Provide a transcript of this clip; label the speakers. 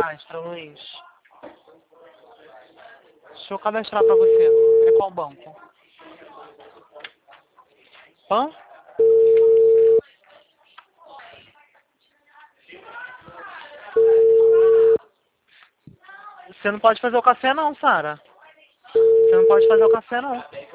Speaker 1: cadastra, Luiz. Deixa eu cadastrar pra você. É qual banco? Hã? Você não pode fazer o café não, Sara. Você não pode fazer o café não.